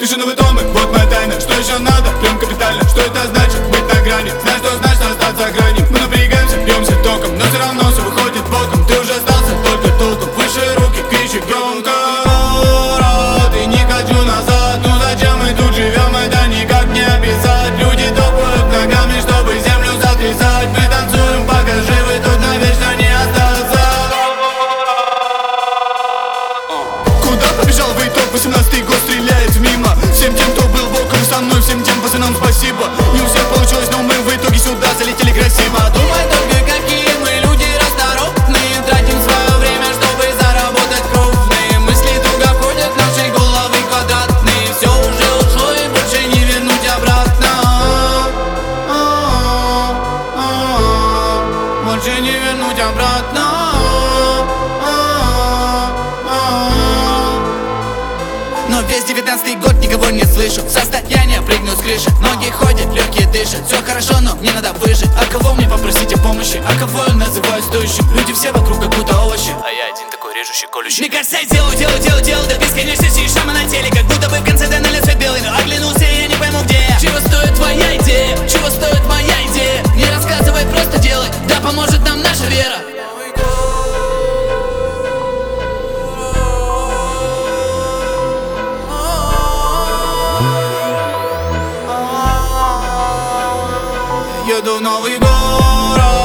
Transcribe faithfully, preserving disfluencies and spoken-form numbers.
Пишу новый том, и вот моя тайна. Что еще надо? Прям капитально. Что это значит? Быть на грани. Знаешь, что значит остаться за гранью. Мы напрягаемся, бьемся током, но все равно все выходит боком. Ты уже остался только толком. Выше руки, кричи громко. Урод, и не хочу назад. Ну зачем мы тут живем? Это никак не описать. Люди топают ногами, чтобы землю сотрясать. Мы танцуем, пока живы, тут навечно не остаться. Куда побежал в итог? восемнадцатый год стреляет мимо. Всем тем, кто был боком со мной, всем тем пацанам спасибо. Не у всех получилось, но мы в итоге сюда залетели красиво. Думай только, какие мы люди расторопные. Тратим свое время, чтобы заработать крупные. Мысли туго входят в наши головы квадратные. Все уже ушло и больше не вернуть обратно. Больше не вернуть обратно. Но весь девятнадцатый год никого не слышу. Состояние прыгну с крыши. Ноги ходят, легкие дышат. Все хорошо, но мне надо выжить. А кого мне попросить о помощи? А кого я называю стоящим? Люди все вокруг как будто овощи, а я один такой режущий, колющий. Мне кажется, я делаю, делаю, делаю, делаю до бесконечности. Шама на теле, как будто бы в конце тоннеля свет белый. Но оглянулся, и я не пойму, где я. Чего стоит твоя идея? Чего стоит моя идея? Не рассказывай, просто делай. Да поможет нам наша вера. Еду в новый город.